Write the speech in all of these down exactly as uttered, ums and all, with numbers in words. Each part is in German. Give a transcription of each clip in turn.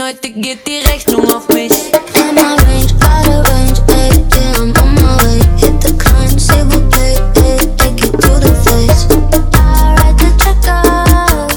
heute geht die Rechnung auf mich. In my range, out of range, ayy, yeah, I'm on my way. Hit the climb, s'il vous plaît, ayy, take it to the face. I write the check out,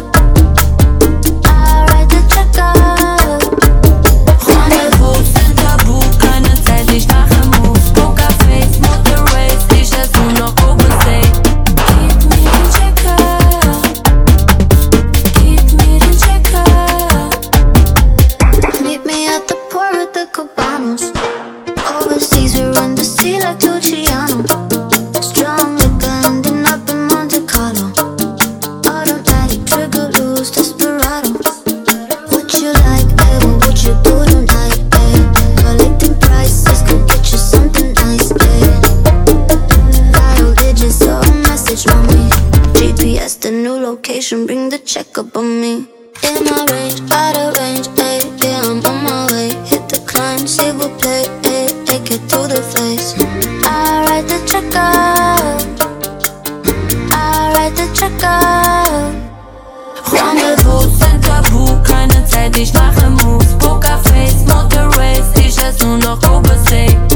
I write the check out. Rendezvous sind tabu, keine Zeit, ich mache Moves. Pokerface, Motor Race, ich ess nur noch Obersteak. Gib mir den Checker, gib mir den Checker. Meet me at the port with the Cabanos. Overseas, we run the sea like Luciano. Strong liquor ending up in Monte Carlo. Automatic trigger, loose desperado. What you like, eh? What would you do tonight, eh? Collecting prices, go get you something nice, eh? Dial digits, so a message on me. G P S, the new location, bring the check up on me. In my range, out of range, ayy, yeah, I'm on my way. Hit the climb, s'il vous plaît, ayy, take it to the face. I write the check out, I write the check out. Rendezvous sind tabu, keine Zeit, ich mache Moves. Pokerface, Motor Race, ich ess nur noch Obersteak.